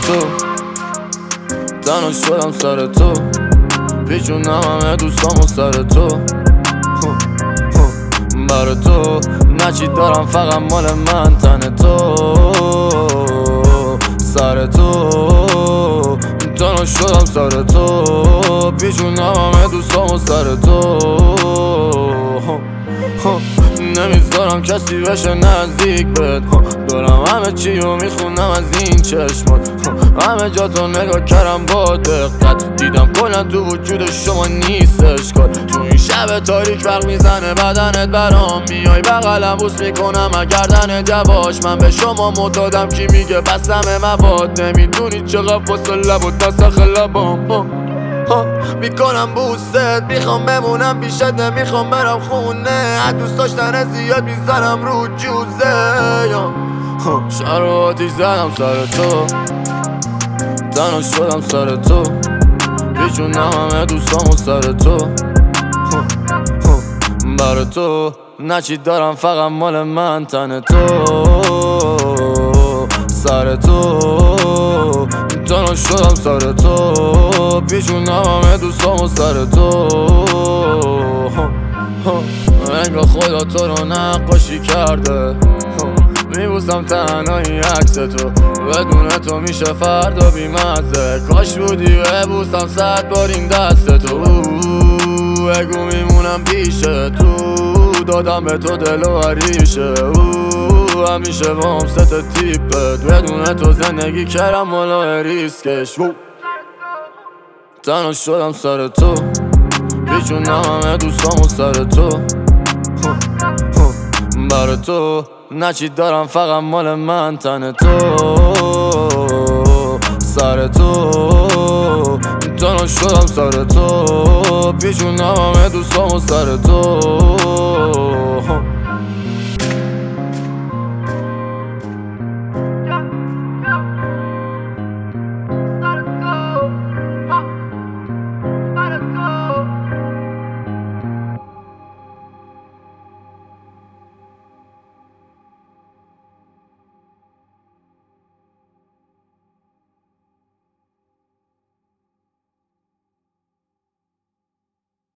تو، تنها شدم سر تو، پیچونم همه دوستامو سر تو، برا تو نچی دارم فقط مال من تن تو، سر تو تنها شدم سر تو، پیچونم همه دوستامو سر تو، نمیذارم کسی بشه نزدیک بهت، دارم همه چی رو میخونم از این چشمات، همه جا تو نگاه کردم با دقت، دیدم کلا تو وجود شما نیستش کار، تو این شب تاریک برق میزنه بدنت برام، میای بغلم بوس میکنم گردنت یواش، من به شما معتادم کی میگه بستم مواد، نمیدونی چقدر واسه لب و دست لبام میکنم بوست، میخوام بمونم پیشت نمیخوام برم خونه، از دوست داشتن زیاد میزنم رو جوزه، شهر و آتیش زدم سر تو، تنها شدم سر تو، پیچونم همه دوستامو سر تو، برا تو نچی دارم فقط مال من تن تو، سر تو تنها شدم سر تو، پیچونم همه دوستامو سر تو، انگار خدا تو رو نقاشی کرده، میبوسم تنهایی عکس تو، بدون تو میشه فردا بیمزه، کاش بودی ببوسم 100 بار این دست تو، بگو میمونم پیش تو، دادم به تو دل و عریشه، همیشه با هم ست تیپت، بدون تو زندگی کردم والا ریسکش، تنها شدم سر تو، پیچونم همه دوستامو سر تو، برا تو نچی دارم فقط مال من تن تو، سر تو تنها شدم سر تو، پیچونم همه دوستامو سر تو.